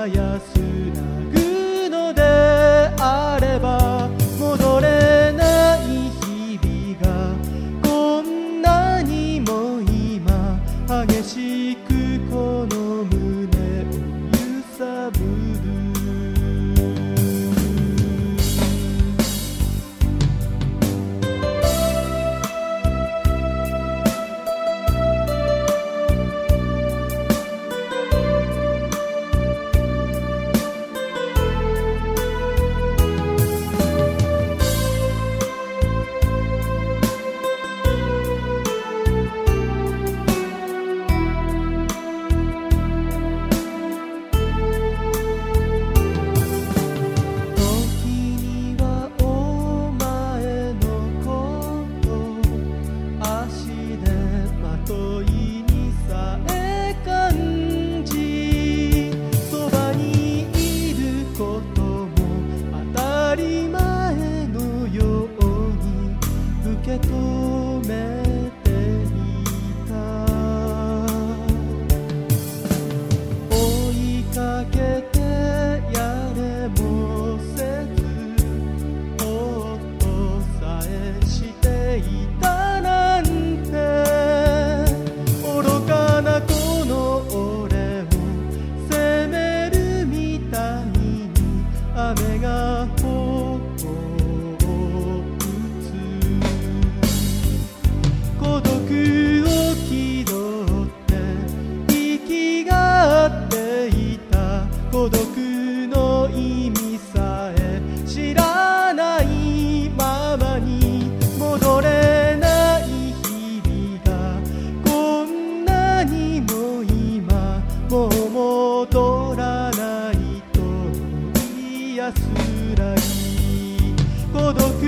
今安らぐのであれば、戻れない日々がこんなにも今激しくこの胸を揺さぶる。受け止めていた。追いかけてやれもせず、ほっとさえしていたなんて、愚かなこの俺を責めるみたいに雨が孤独を気取って息が合っていた。孤独の意味さえ知らないままに、戻れない日々がこんなにも今もう戻らないとの安らぎ。孤独